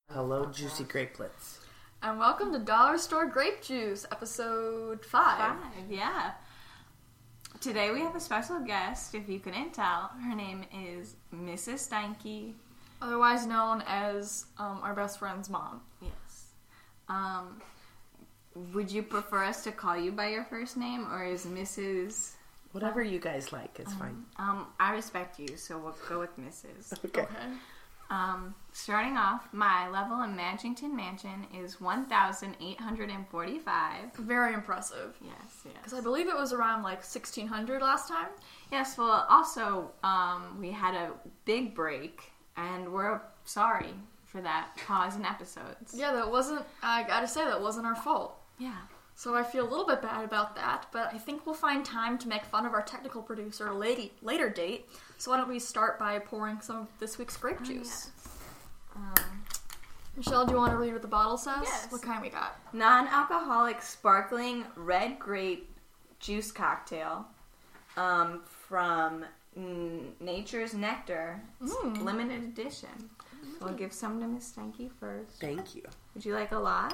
Hello, Juicy Grapelets. And welcome to Dollar Store Grape Juice, episode 5. Yeah. Today we have a special guest, if you couldn't tell. Her name is Mrs. Steinke. Otherwise known as our best friend's mom. Yes. Would you prefer us to call you by your first name, or is Mrs. Whatever you guys like, it's fine. I respect you, so we'll go with Mrs. Okay. Starting off, my level in Manchington Mansion is 1,845. Very impressive. Yes. Because I believe it was around like 1,600 last time. Yes, well, also, we had a big break, and we're sorry for that pause in episodes. Yeah, I gotta say, that wasn't our fault. Yeah. So I feel a little bit bad about that, but I think we'll find time to make fun of our technical producer later date. So why don't we start by pouring some of this week's grape juice? Yes. Michelle, do you want to read what the bottle says? Yes. What kind we got? Non-alcoholic sparkling red grape juice cocktail from Nature's Nectar. It's limited edition. We'll give some to Miss Steinke first. Thank you. Would you like a lot?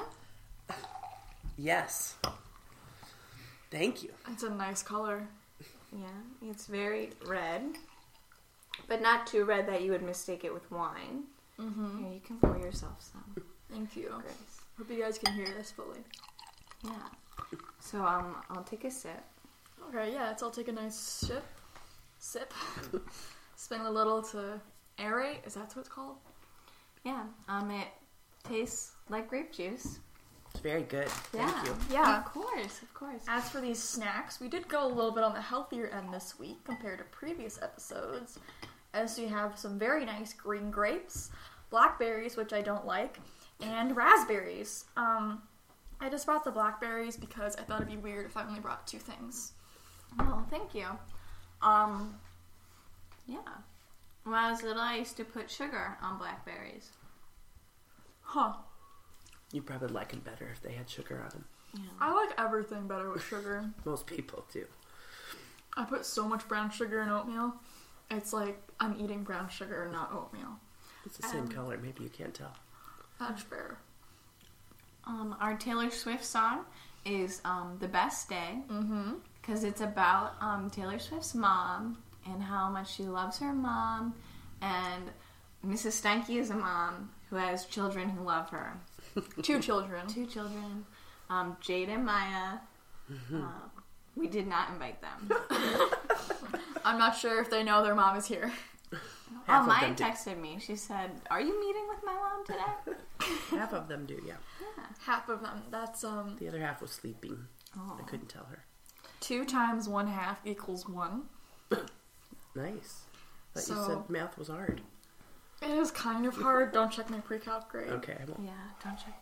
Yes. Thank you. It's a nice color. Yeah, it's very red, but not too red that you would mistake it with wine. Mm-hmm. Here, you can pour yourself some. Thank you. Grace. Hope you guys can hear this fully. Yeah. So I'll take a sip. Okay, yeah, I'll take a nice sip. Spin a little to aerate. Is that what it's called? Yeah. It tastes like grape juice. It's very good. Thank you. Yeah. Of course. As for these snacks, we did go a little bit on the healthier end this week compared to previous episodes, as we have some very nice green grapes, blackberries, which I don't like, and raspberries. I just brought the blackberries because I thought it'd be weird if I only brought 2 things. Oh, thank you. Yeah. When I was little, I used to put sugar on blackberries. Huh. You probably like them better if they had sugar on them. Yeah. I like everything better with sugar. Most people do. I put so much brown sugar in oatmeal. It's like I'm eating brown sugar, not oatmeal. It's the same color. Maybe you can't tell. That's fair. Our Taylor Swift song is The Best Day. Mm-hmm. Because it's about Taylor Swift's mom and how much she loves her mom. And Mrs. Steinke is a mom who has children who love her. 2 children. 2 children. Jade and Maya. We did not invite them. I'm not sure if they know their mom is here. Maya texted me. She said, "Are you meeting with my mom today?" Half of them do, yeah. Half of them. That's, The other half was sleeping. Oh. I couldn't tell her. 2 times 1/2 equals 1. Nice. But So- you said math was hard. It is kind of hard. Don't check my pre-calc grade. Okay, I won't. Yeah, don't check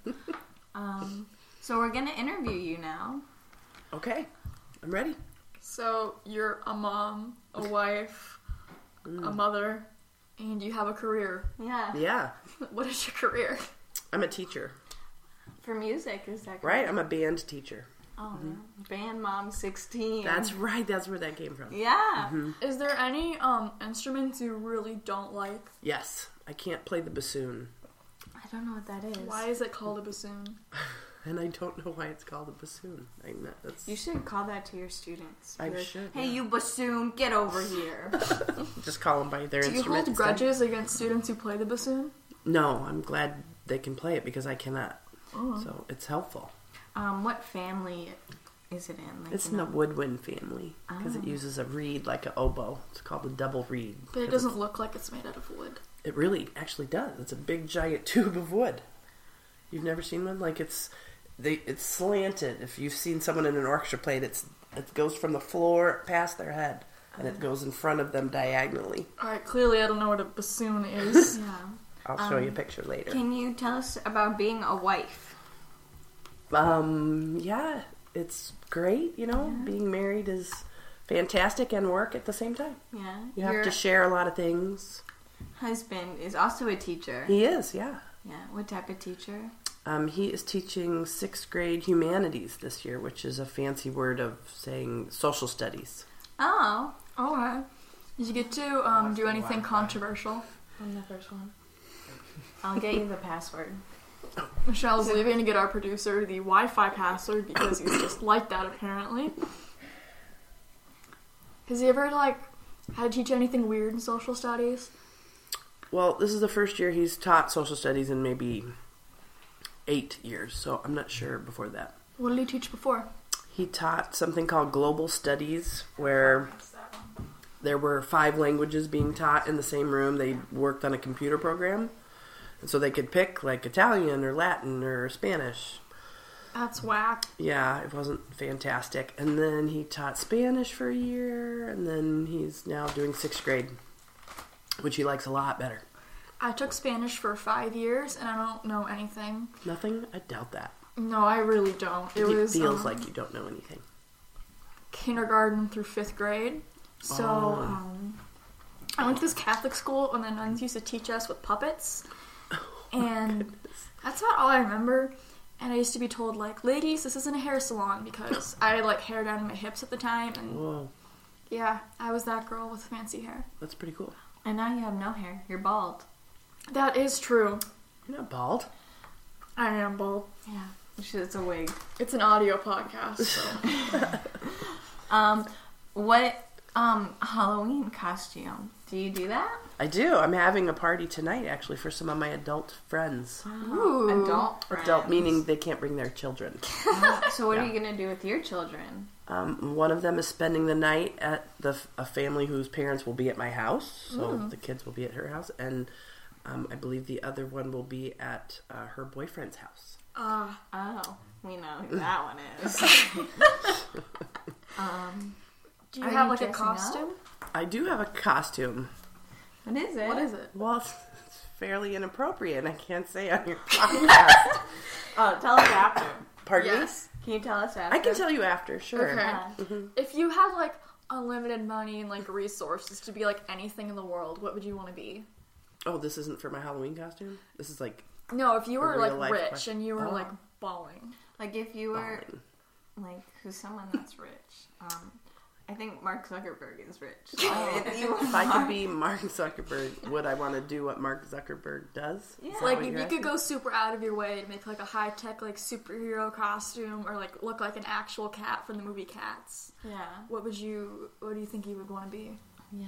mine. So we're going to interview you now. Okay, I'm ready. So you're a mom, a wife, a mother, and you have a career. Yeah. Yeah, What is your career? I'm a teacher. For music, is that correct? Right, I'm a band teacher. Oh, yeah. Band Mom 16. That's right, that's where that came from. Yeah. Is there any instruments you really don't like? Yes, I can't play the bassoon. I don't know what that is. Why is it called a bassoon? And I don't know why it's called a bassoon. You should call that to your students. I Be like, should, Hey, yeah. you bassoon, get over here. Just call them by their Do you instrument. hold instead. grudges against students who play the bassoon? No, I'm glad they can play it because I cannot. Oh. So it's helpful. What family is it in? Like, It's in the woodwind family because it uses a reed like an oboe. It's called a double reed. But it doesn't look like it's made out of wood. It really actually does. It's a big giant tube of wood. You've never seen one? Like it's slanted. If you've seen someone in an orchestra play it, it goes from the floor past their head and it goes in front of them diagonally. Alright, clearly I don't know what a bassoon is. Yeah. I'll show you a picture later. Can you tell us about being a wife? Yeah, it's great, Being married is fantastic and work at the same time. Yeah. You have Your to share a lot of things. husband is also a teacher. He is, yeah. Yeah. What type of teacher? He is teaching 6th grade humanities this year, which is a fancy word of saying social studies. Oh. Okay. Did you get to do anything controversial? On the first one. I'll get you the password. Michelle's leaving to get our producer the Wi-Fi password because he's just like that apparently. Has he ever had to teach anything weird in social studies? Well, this is the first year he's taught social studies in maybe 8 years, so I'm not sure before that. What did he teach before? He taught something called Global Studies, where there were 5 languages being taught in the same room. They worked on a computer program, and so they could pick Italian or Latin or Spanish. That's whack. Yeah, it wasn't fantastic. And then he taught Spanish for a year, and then he's now doing 6th grade, which he likes a lot better. I took Spanish for 5 years, and I don't know anything. Nothing? I doubt that. No, I really don't. It feels like you don't know anything. Kindergarten through 5th grade. So, I went to this Catholic school, and the nuns used to teach us with puppets. And that's about all I remember. And I used to be told, ladies, this isn't a hair salon, because I had, hair down to my hips at the time. And Whoa. yeah, I was that girl with fancy hair. That's pretty cool. And now you have no hair. You're bald. That is true. You're not bald. I am bald. Yeah. It's a wig. It's an audio podcast, so. What Halloween costume? Do you do that? I do. I'm having a party tonight, actually, for some of my adult friends. Ooh. Adult friends. Adult meaning they can't bring their children. So what are you going to do with your children? One of them is spending the night at a family whose parents will be at my house, so the kids will be at her house, and I believe the other one will be at her boyfriend's house. Oh, we know who that one is. Do you Are have you a dressing costume? I do have a costume. What is it? What is it? Well, it's fairly inappropriate, and I can't say on your podcast. Oh, tell us after. Pardon Yes. Can you tell us after? me? I can tell you after, sure. Okay. If you had unlimited money and resources to be anything in the world, what would you want to be? Oh, this isn't for my Halloween costume? This is No, if you were real life rich question. and you were balling. If you were balling. who's someone that's rich. I think Mark Zuckerberg is rich. If I could be Mark Zuckerberg, would I want to do what Mark Zuckerberg does? Yeah. Is that what If you're you asking? could go super out of your way to make a high-tech superhero costume or look like an actual cat from the movie Cats, Yeah. what do you think you would want to be? Yeah.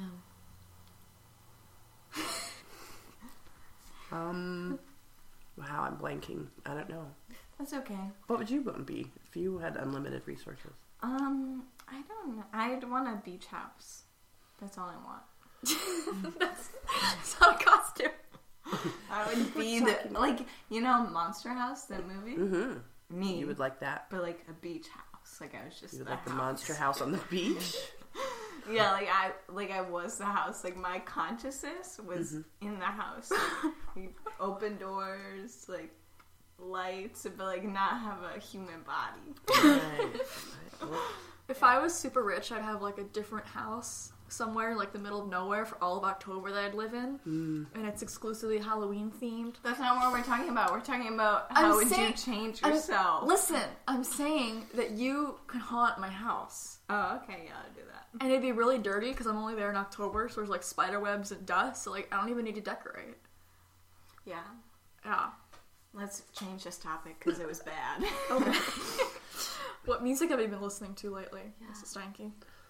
Wow, I'm blanking. I don't know. That's okay. What would you want to be if you had unlimited resources? I don't know. I'd want a beach house. That's all I want. It's not a costume. I would be Monster House, the movie. Mm-hmm. Me. You would like that? But a beach house. I was just You would the like the house. monster house on the beach? Yeah, I was the house. My consciousness was in the house. You'd open doors, lights, but not have a human body. Right. If I was super rich, I'd have a different house somewhere in the middle of nowhere for all of October that I'd live in, and it's exclusively Halloween themed. That's not what we're talking about. We're talking about how would you change yourself. Listen, I'm saying that you can haunt my house. Oh, okay, yeah, I'll do that. And it'd be really dirty because I'm only there in October, so there's spider webs and dust, so I don't even need to decorate. Yeah. Yeah. Let's change this topic because it was bad. Okay. What music have you been listening to lately, Mrs. Steinke?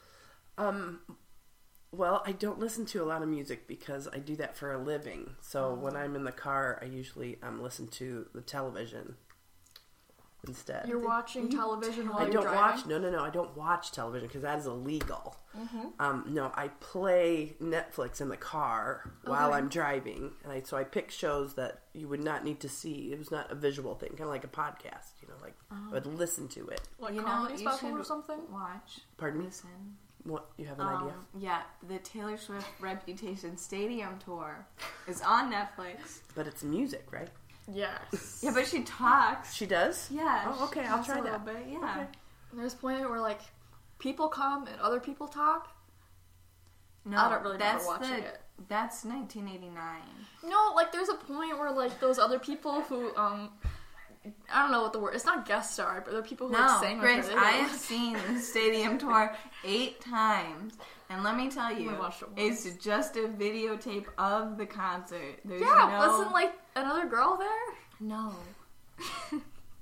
Well, I don't listen to a lot of music because I do that for a living. So when I'm in the car, I usually listen to the television instead. You're watching television while I you're don't driving? watch. No. I don't watch television because that is illegal. No, I play Netflix in the car while I'm driving, and so I pick shows that you would not need to see. It was not a visual thing, kind of like a podcast. I would listen to it. Comedy special or something? Watch. Pardon me? Listen. What, you have an idea? Yeah, the Taylor Swift Reputation Stadium Tour is on Netflix. But it's music, right? Yes. Yeah, but she talks. She does? Yeah. Oh, okay, she I'll talks try a little that. bit, yeah. Okay. And there's a point where people come and other people talk. No, I don't really remember that's watching it. That's 1989. No, there's a point where those other people who I don't know what the word. It's not guest star, but the people who No, sing Grace, with her. I have seen the stadium tour 8 times, And let me tell you, watched it once. it's just a videotape of the concert. There's wasn't like another girl there? No. No.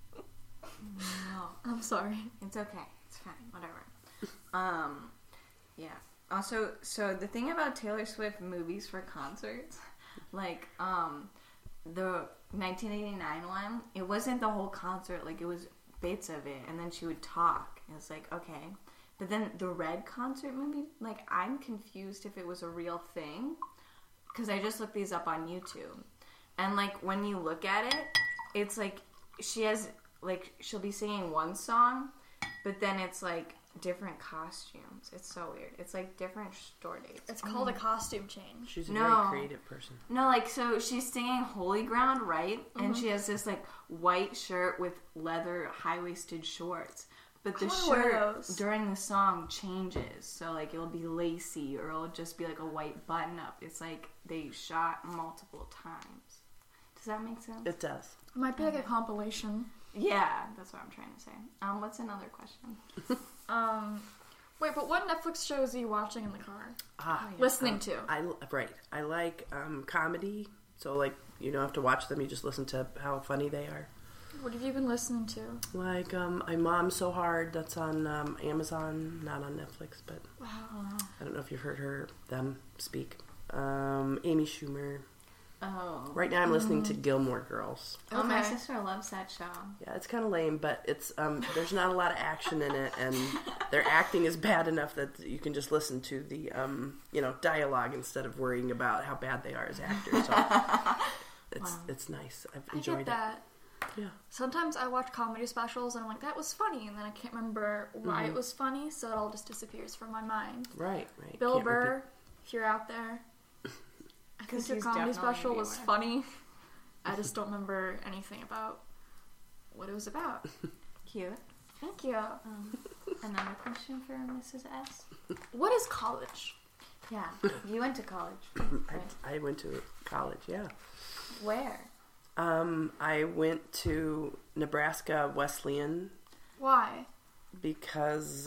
I'm sorry. It's okay. It's fine. Whatever. Yeah. Also, so the thing about Taylor Swift movies for concerts, like, the 1989 one, it wasn't the whole concert. Like, it was bits of it, and then she would talk. And it's like, okay. But then the Red concert movie, like, I'm confused if it was a real thing. Because I just looked these up on YouTube. And, like, when you look at it, it's like, she has, like, she'll be singing one song, but then it's, like, different costumes. It's so weird. It's, like, different store dates. It's called a costume change. She's a No. very creative person. No, like, so she's singing Holy Ground, right? And she has this, like, white shirt with leather high-waisted shorts. But the I wanna wear shirt those. during the song changes. So, like, it'll be lacy or it'll just be, like, a white button-up. It's like they shot multiple times. Does that make sense? It does. It might be like a compilation. Yeah, that's what I'm trying to say. What's another question? Wait, but what Netflix shows are you watching in the car? Ah, Listening to? I like comedy. So like you don't have to watch them. You just listen to how funny they are. What have you been listening to? Like I Mom So Hard. That's on Amazon, not on Netflix. But Wow. I don't know if you've heard them speak. Amy Schumer. Oh. Right now I'm listening to Gilmore Girls. Oh, my Okay. sister loves that show. Yeah, it's kind of lame, but it's there's not a lot of action in it, and their acting is bad enough that you can just listen to the dialogue instead of worrying about how bad they are as actors. So it's nice. I've I enjoyed get that. Yeah. Sometimes I watch comedy specials and I'm like, that was funny, and then I can't remember why it was funny, so it all just disappears from my mind. Right. Bill Can't Burr, repeat- if you're out there, I think your he's comedy definitely special gonna be was aware. funny. I just don't remember anything about what it was about. Cute. Thank you. Another question for Mrs. S. What is college? Yeah, you went to college. I went to college. Yeah. Where? I went to Nebraska Wesleyan Why? because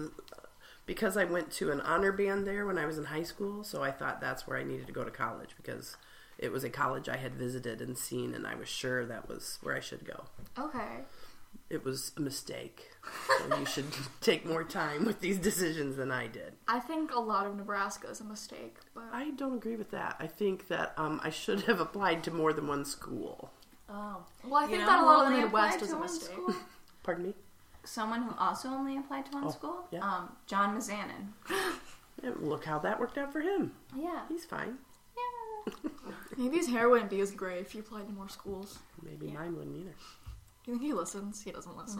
I went to an honor band there when I was in high school, so I thought that's where I needed to go to college because it was a college I had visited and seen, and I was sure that was where I should go. Okay. It was a mistake. So you should take more time with these decisions than I did. I think a lot of Nebraska is a mistake, but I don't agree with that. I think that I should have applied to more than one school. Oh. well, I You think know that a who lot of the only Midwest applied is to a one mistake. school? Pardon me? Someone who also only applied to one Oh, school? yeah. John Mazanin. Yeah, look how that worked out for him. Yeah. He's fine. Yeah. Maybe his hair wouldn't be as gray if he applied to more schools. Maybe Yeah. mine wouldn't either. Do you think he listens? He doesn't listen.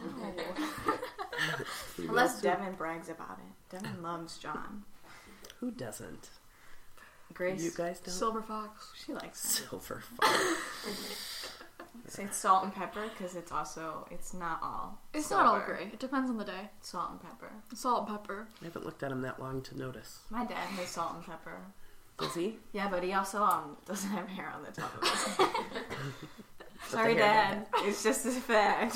He will Unless too. Devin brags about it. Devin loves John. Who doesn't? Grace. You guys don't? Silver Fox. She likes it. Silver Fox. Say it's salt and pepper because it's not all. It's silver. not all gray. It depends on the day. Salt and pepper. Salt and pepper. I haven't looked at him that long to notice. My dad has salt and pepper. Does he? Yeah, but he also doesn't have hair on the top of his head. Sorry, the hair Dad. It's just a fact.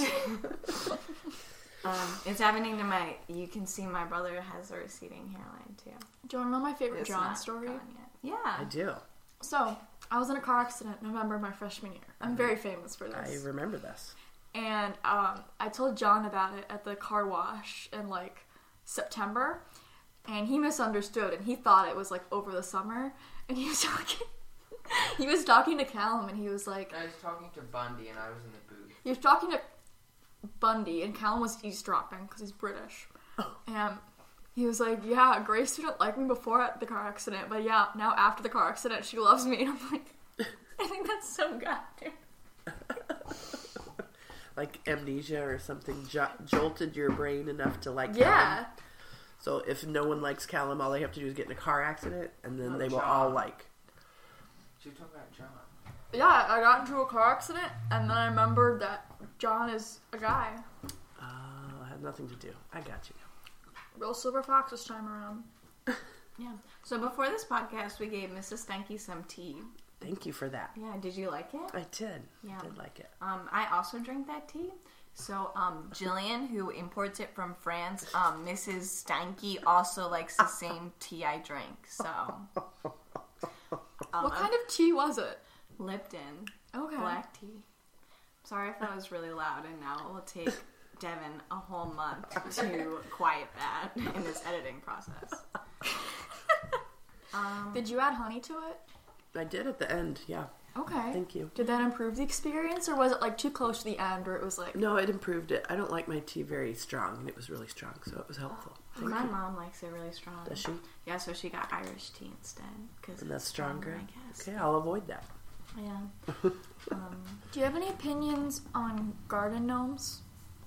It's happening to you can see my brother has a receding hairline too. Do you want to know my favorite It's John not story? gone yet. Yeah. I do. So, I was in a car accident November of my freshman year. I'm very famous for I this. remember this. And I told John about it at the car wash in like September, and he misunderstood and he thought it was like over the summer. And he was talking to Callum, and he was like, I was talking to Bundy and I was in the booth. he was talking to Bundy, and Callum was eavesdropping because he's British. And he was like, yeah, Grace didn't like me before at the car accident, but yeah, now after the car accident, she loves me. And I'm like, I think that's so goddamn. Like amnesia or something jolted your brain enough to like Yeah. Callum. So if no one likes Callum, all they have to do is get in a car accident, and then Oh, they will John. all like. She was talking about John. Yeah, I got into a car accident, and then I remembered that John is a guy. I had nothing to do. I got you. Real Silver Fox this time around. Yeah. So before this podcast, we gave Mrs. Stanky some tea. Thank you for that. Yeah, did you like it? I did. Yeah. I did like it. I also drink that tea. So, Jillian, who imports it from France, Mrs. Steinke also likes the same tea I drink. So, What kind of tea was it? Lipton, Okay. black tea. Sorry if that was really loud, and now it will take Devin a whole month to quiet that in this editing process. Did you add honey to it? I did at the end, yeah. Okay. Thank you. Did that improve the experience, or was it like too close to the end where it was like... No, it improved it. I don't like my tea very strong, and it was really strong, so it was helpful. Thank My you. mom likes it really strong. Does she? Yeah, so she got Irish tea instead. Cause And that's it's stronger? I guess. Okay, I'll avoid that. Yeah. Do you have any opinions on garden gnomes?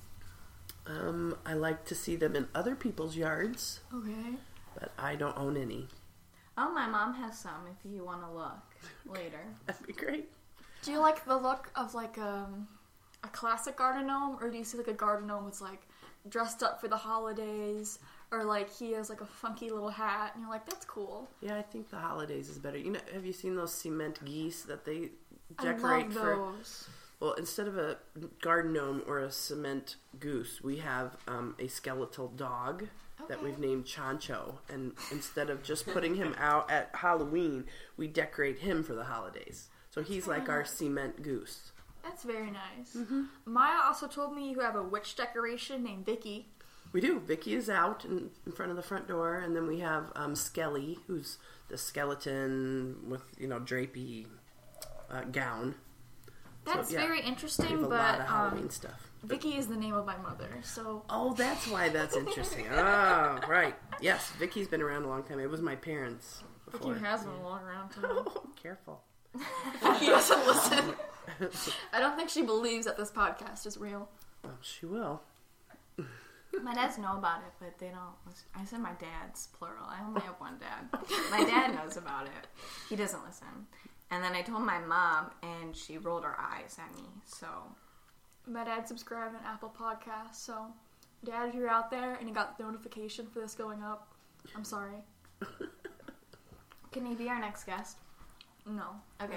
I like to see them in other people's yards, Okay. but I don't own any. Oh, my mom has some if you want to look later. That'd be great. Do you like the look of like a classic garden gnome, or do you see like a garden gnome that's like dressed up for the holidays, or like he has like a funky little hat and you're like, that's cool? Yeah, I think the holidays is better. You know, have you seen those cement geese that they I decorate love for? those. Well, instead of a garden gnome or a cement goose, we have a skeletal dog that Okay. we've named Chancho. And instead of just putting him out at Halloween, we decorate him for the holidays. So he's like our cement goose. That's very nice. Maya also told me you have a witch decoration named Vicky. We do. Vicky is out in front of the front door, and then we have Skelly, who's the skeleton with, drapey gown. That's So, yeah, very We have interesting, a lot but of Halloween stuff. Vicky is the name of my mother, so Oh, that's why that's interesting. Oh, right. Yes, Vicky's been around a long time. It was my parents before. Vicky has been a long around time. Oh, careful. Vicky doesn't listen. I don't think she believes that this podcast is real. Oh, she will. My dads know about it, but they don't listen. I said my dad's plural. I only have one dad. My dad knows about it. He doesn't listen. And then I told my mom, and she rolled her eyes at me. So, My dad subscribed on Apple Podcasts, so Dad, if you're out there and you got the notification for this going up, I'm sorry. can he be our next guest? No. Okay.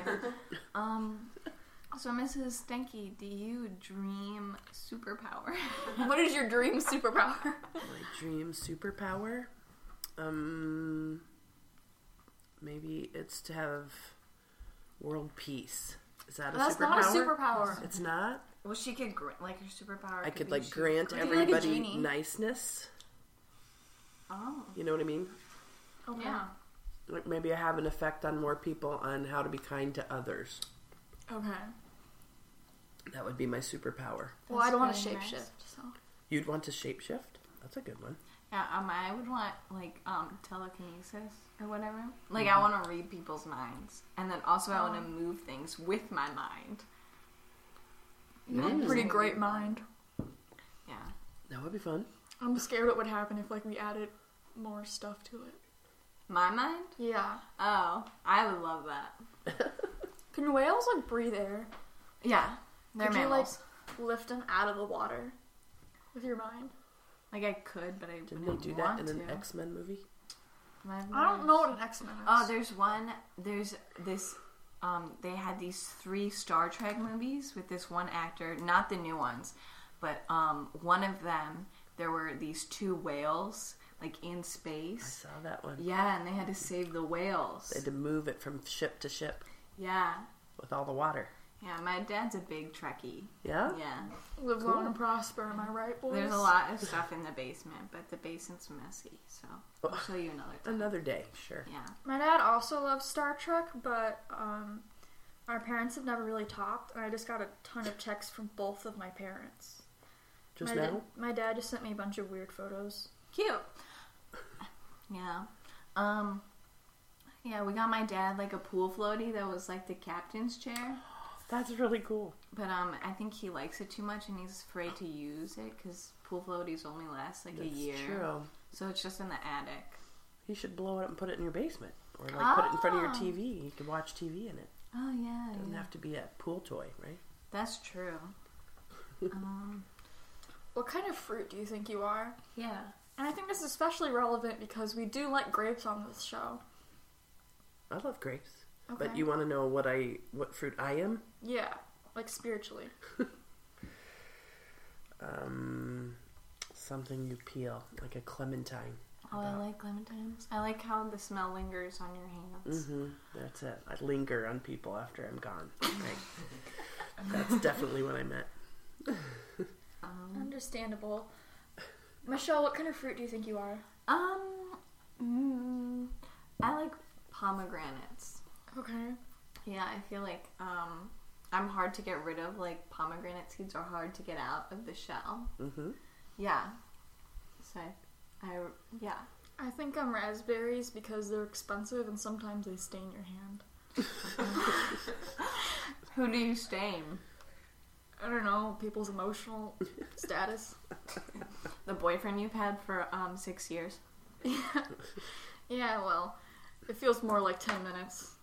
So Mrs. Stenke, do you dream superpower? What is your dream superpower? My dream superpower? Maybe it's to have world peace. Is that a That's superpower? not a superpower. It's not? Well, she could like her superpower. I could be she grant could- like a everybody genie. niceness. Oh, You know what I mean? Okay. yeah. Like maybe I have an effect on more people on how to be kind to others. Okay. That would be my superpower. Well, I don't want to very shapeshift, nice. so. You'd want to shapeshift? That's a good one. Yeah, I would want like telekinesis or whatever. Like I want to read people's minds, and then also I want to move things with my mind. You have a pretty great mind. Yeah. That would be fun. I'm scared what would happen if like we added more stuff to it. My mind? Yeah. Oh, I would love that. Can whales like breathe air? Yeah, they're Could mammals. you like lift them out of the water with your mind? Like I could, but I Didn't wouldn't they do that want in an to. X-Men movie? I don't know what an X-Men is. Oh, there's this. They had these 3 Star Trek movies with this one actor, not the new ones, but one of them. There were these 2 whales like in I space. saw that one. Yeah, and they had to save the whales. They had to move it from ship to ship Yeah, with all the water. yeah. My dad's a big Trekkie. Yeah? Yeah, Live long and prosper, am I right, boys? there's a lot of stuff in the basement, but the basement's messy. So I'll show you another time. Another day, sure. Yeah. My dad also loves Star Trek, but our parents have never really talked, and I just got a ton of texts from both of my parents. Just my now? my dad just sent me a bunch of weird photos. Cute. Yeah. Yeah, we got my dad like a pool floaty that was like the captain's chair. That's really cool. But I think he likes it too much and he's afraid to use it because pool floaties only last like That's a year. true. So it's just in the attic. You should blow it up and put it in your basement. Or like put it in front of your Ah. TV. You could watch TV in it. Oh yeah, It doesn't yeah. have to be a pool toy, right? That's true. What kind of fruit do you think you are? Yeah. And I think this is especially relevant because we do like grapes on this show. I love grapes. Okay. But you want to know what fruit I am? Yeah, like spiritually. Something you peel, like a clementine. Oh, I like clementines. I like how the smell lingers on your hands. That's it. I linger on people after I'm gone. Right. That's definitely what I meant. Understandable. Michelle, what kind of fruit do you think you are? I like pomegranates. Okay. Yeah, I feel like I'm hard to get rid of. Like pomegranate seeds are hard to get out of the shell. Yeah. So yeah. I think I'm raspberries because they're expensive and sometimes they stain your hand. Who do you stain? I don't know, people's emotional status. The boyfriend you've had for 6 years. Yeah, well, it feels more like 10 minutes.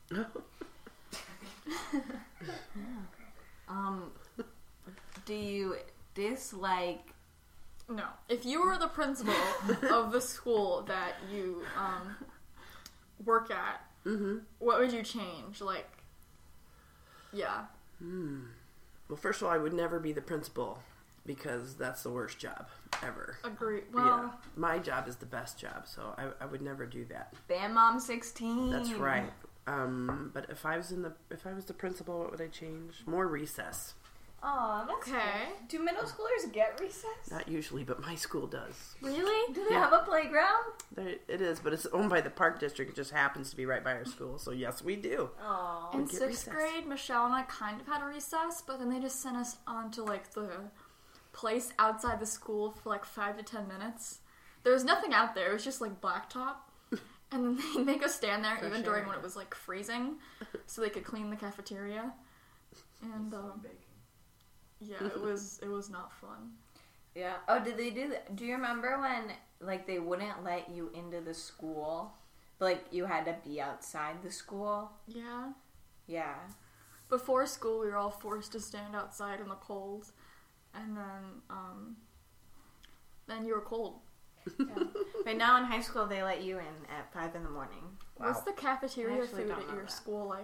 Do you dislike? No. If you were the principal of the school that you work at, what would you change? Like, yeah. Well, first of all, I would never be the principal because that's the worst job ever. Agree. Well, Yeah, my job is the best job, so I would never do that. Bam Mom 16. That's right. But if I was the principal, what would I change? More recess. Oh, that's okay. cool. Do middle schoolers get recess? Not usually, but my school does. Really? Do they have a playground? It is, but it's owned by the park district. It just happens to be right by our school, so yes, we do. Oh. In We get 6th recess. grade, Michelle and I kind of had a recess, but then they just sent us on to, like, the place outside the school for, like, 5 to 10 minutes. There was nothing out there. It was just, like, blacktop. And then they'd make us stand there even during when it was, like, freezing so they could clean the cafeteria. And, yeah, it was not fun. Yeah. Oh, did they do that? Do you remember when, like, they wouldn't let you into the school? Like, you had to be outside the school? Yeah. Yeah. Before school, we were all forced to stand outside in the cold. And then you were cold. Yeah. But now in high school, they let you in at 5 in the morning. What's the cafeteria I actually food don't at know your that. school like?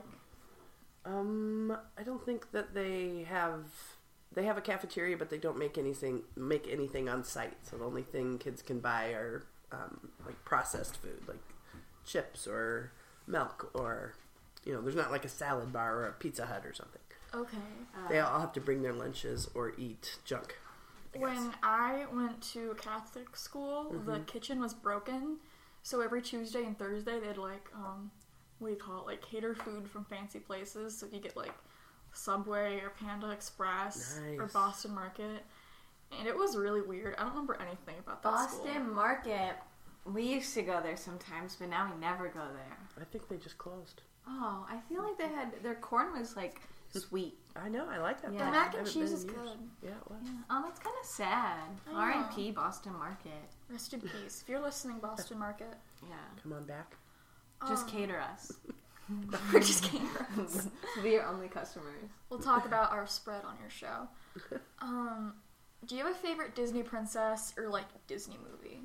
I don't think that they have a cafeteria, but they don't make anything on site. So the only thing kids can buy are like processed food, like chips or milk, or there's not like a salad bar or a Pizza Hut or something. Okay. They all have to bring their lunches or eat junk. I guess. When I went to a Catholic school, the kitchen was broken, so every Tuesday and Thursday they'd like what do you call it, like cater food from fancy places, so you get like Subway or Panda Express or Nice. Boston Market, and it was really weird. I don't remember anything about that Boston school. Market. We used to go there sometimes, but now we never go there. I think they just closed. Oh, I feel like their corn was like sweet. I know, I like that. Yeah. The though. mac I and haven't cheese been is in years. good. Yeah, it was. Yeah. Oh, that's kind of sad. I know. R.I.P. Boston Market. Rest in peace. If you're listening, Boston Market, Yeah. Come on back. Just cater us. we're just kidding. Be your only customers. We'll talk about our spread on your show. Do you have a favorite Disney princess or like Disney movie?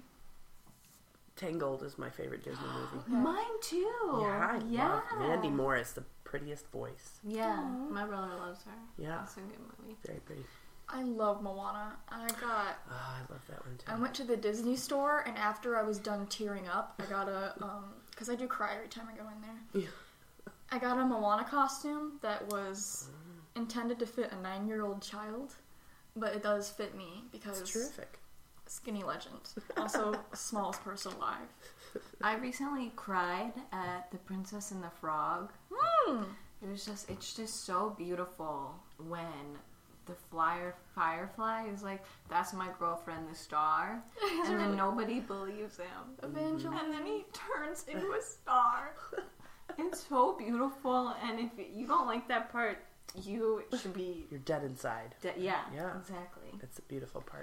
Tangled is my favorite Disney movie. Mine too. Yeah, I love Mandy Morris, the prettiest voice. Yeah, Aw. my brother loves her. Yeah, It's a good movie. very pretty. I love Moana. I I love that one too. went to the Disney store, and after I was done tearing up, I got a because I do cry every time I go in there. Yeah. I got a Moana costume that was intended to fit a 9-year-old child, but it does fit me because It's terrific. skinny legend. Also, smallest person alive. I recently cried at The Princess and the Frog. Hmm. It's just so beautiful when the Firefly is like, that's my girlfriend, the star, and then nobody believes him. Evangeline. And then he turns into a star. It's so beautiful, and if you don't like that part, you should be... You're dead inside. Yeah, Yeah. exactly. It's a beautiful part.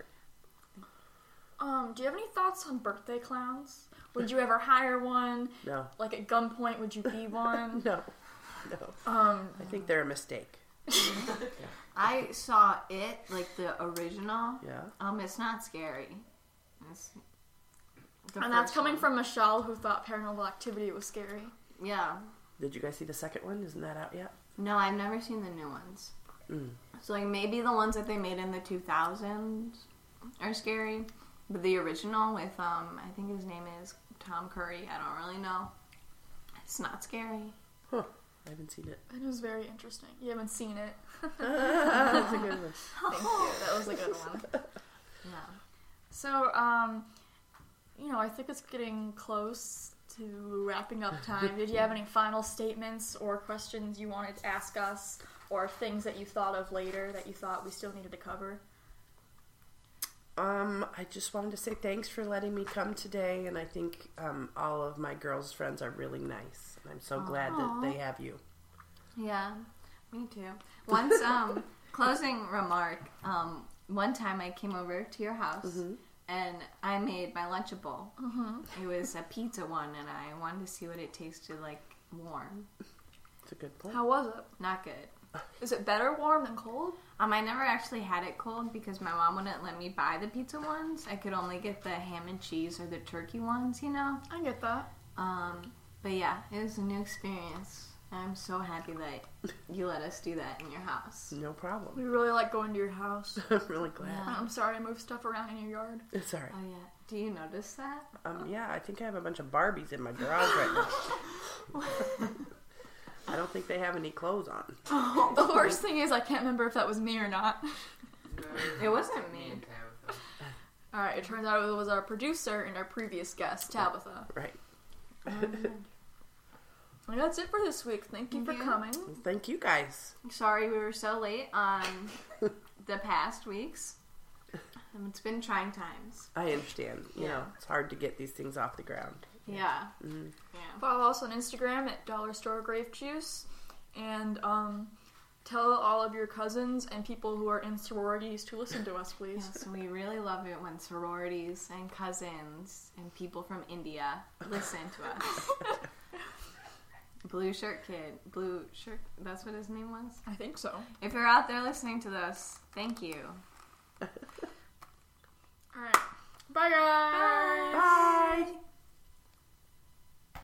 Do you have any thoughts on birthday clowns? Would you ever hire one? No. Like at gunpoint, would you be one? No. I think they're a mistake. I saw it, like the original. Yeah. It's not scary. It's the And that's first coming one. from Michelle, who thought Paranormal Activity was scary. Yeah. Did you guys see the second one? Isn't that out yet? No, I've never seen the new ones. Mm. So, like, maybe the ones that they made in the 2000s are scary. But the original with, I think his name is Tom Curry. I don't really know. It's not scary. Huh. I haven't seen it. It was very interesting. You haven't seen it. That's a good one. Thank you. That was a good one. Yeah. So, I think it's getting close to wrapping up time. Did you have any final statements or questions you wanted to ask us, or things that you thought of later that you thought we still needed to cover? I just wanted to say thanks for letting me come today, and I think all of my girls' friends are really nice, and I'm so glad that they have you. Yeah, me too. Once, closing remark, one time I came over to your house and I made my Lunchable. It was a pizza one, and I wanted to see what it tasted like warm. It's a good point. How was it? Not good. Is it better warm than cold? I never actually had it cold because my mom wouldn't let me buy the pizza ones. I could only get the ham and cheese or the turkey ones, I get that. But yeah, it was a new experience. I'm so happy that you let us do that in your house. No problem. We really like going to your house. I'm really glad. Yeah. I'm sorry I moved stuff around in your yard. It's alright. Oh yeah. Do you notice that? Yeah, I think I have a bunch of Barbies in my garage right now. I don't think they have any clothes on. The worst thing is I can't remember if that was me or not. It wasn't me. and Tabitha. Alright, it turns out it was our producer and our previous guest, Tabitha. Right. And that's it for this week. Thank you for Yeah. coming. Thank you guys. Sorry we were so late on the past weeks. It's been trying times. I understand. You Yeah. know, it's hard to get these things off the ground. Yeah. Mm-hmm. Yeah. Follow us on Instagram at Dollar Store Grape Juice, and tell all of your cousins and people who are in sororities to listen to us, please. Yes, we really love it when sororities and cousins and people from India listen to us. Blue Shirt Kid. Blue Shirt, that's what his name was? I think so. If you're out there listening to this, thank you.